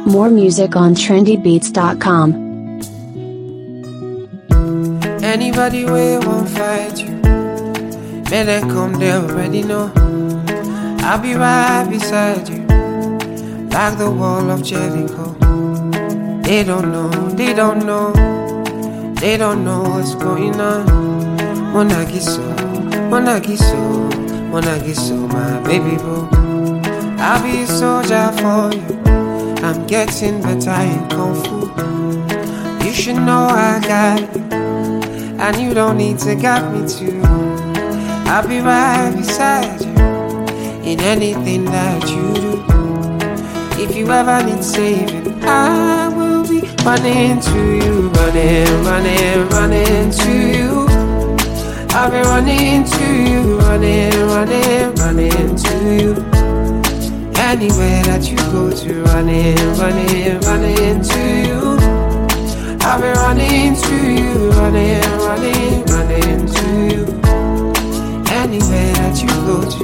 More music on trendybeats.com. Anybody will won't fight you, may they come, they already know. I'll be right beside you, like the wall of Jericho. They don't know, they don't know, they don't know what's going on. Monagiso, Monagiso, Monagiso, my baby boo. I'll be a soldier for you, I'm getting better in Kung Fu. You should know I got you, and you don't need to guide me too. I'll be right beside you in anything that you do. If you ever need saving, I will be running to you, running, running, running to you. I'll be running to you, running, running, running to you. Anywhere that you go to, running, running, running to you. I'll be running to you, running, running, running to you. Anywhere that you go to.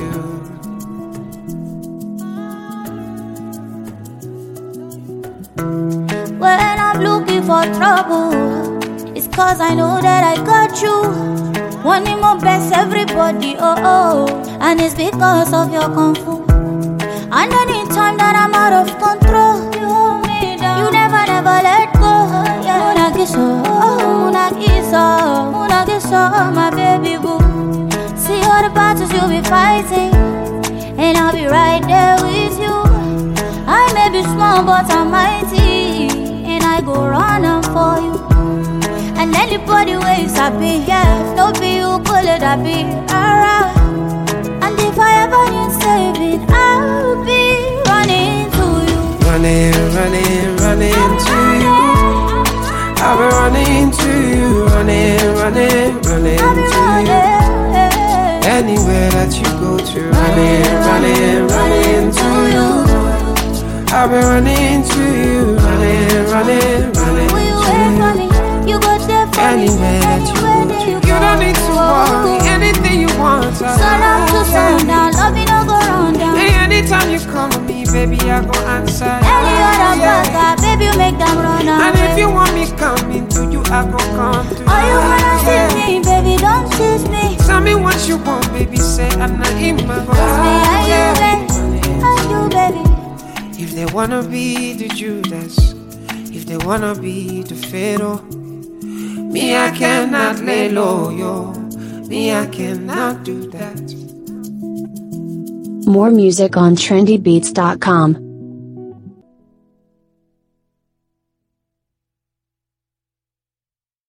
When I'm looking for trouble, it's cause I know that I got you. Wanting my best, everybody, oh oh. And it's because of your Kung Fu. And anytime that I'm out of control, you hold me down, you never, never let go. Munagiso, Munagiso, Munagiso, my baby boo. See all the battles you'll be fighting, and I'll be right there with you. I may be small but I'm mighty, and I go running for you. And anybody ways I be here, no be you call it, I be alright. And if I ever need saving, I'll be running to you. Running, running, running to you. I'll be running to you, running, running, running to you. Anywhere that you go to, running, running, running to you. I'll be running to you, running, running, running to you. You go there for anywhere that you go to. You don't need to worry, anything you want. Sun up to sundown, love you no go round down. Anytime you come to me, baby, I go answer. Any other brother, baby, you make them run out. And if you want me coming to you, I go come to you. Oh, you wanna see me, baby, don't tease me. Tell me what you want, baby, say I'm not in my Trust me, are you, baby? If they wanna be the Judas, if they wanna be the Pharaoh, me I cannot lay low, yo. Me I cannot do that. More music on trendybeats.com.